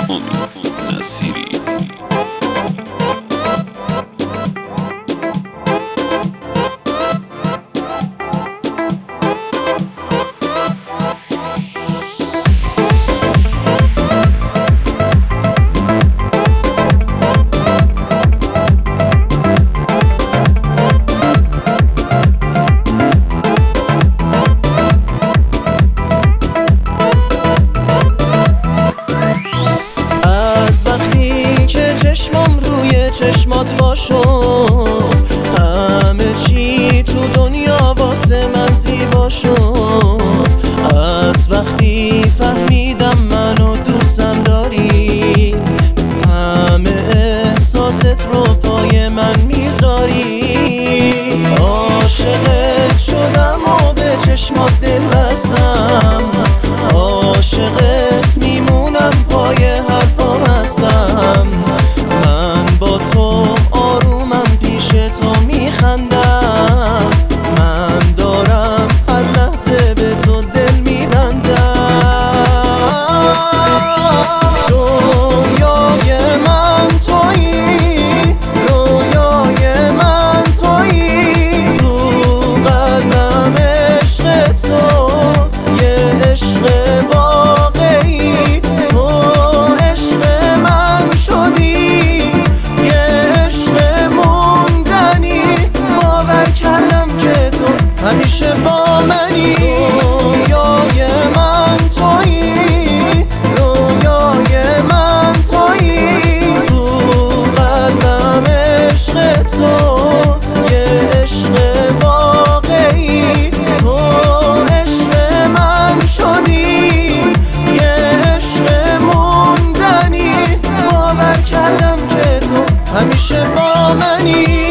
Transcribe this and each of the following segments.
امید نصیری. چشمات باشو همه چی تو دنیا واسه من زیبا شد. از وقتی فهمیدم منو دوستم داری، همه احساست رو پای من میذاری. عاشقت شدم و به چشمات دل بستم، عاشقت میمونم پای حرفام هستم. من با تو آرومم پیش تو میخندم، من دارم هر لحظه به تو دل میبندم. رویای من تویی، رویای من تویی، تو قلبم عشق تو یه عشق واقعی. تو عشق من شدی، همیشه با منی. رویای من تویی، رویای من تویی، تو قلبم عشق تو یه عشق واقعی. تو عشق من شدی، یه عشق موندنی. باور کردم که تو همیشه با منی.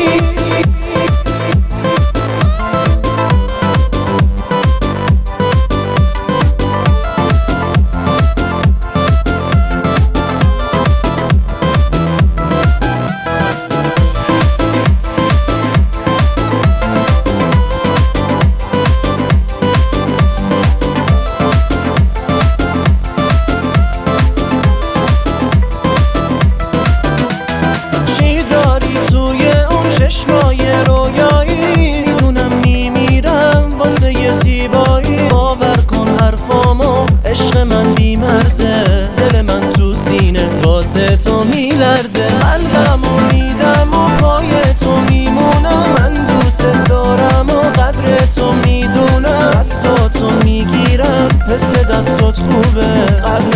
چشمای رویایی میدونم میمیرم واسه یه زیبایی. باور کن حرفامو، عشق من بی‌مرزه، دل من تو سینه واسه تو میلرزه. قلبمو میدم و پای تو میمونم، من دوست دارم و قدر تو میدونم. دستاتو میگیرم، حس دستات خوبه،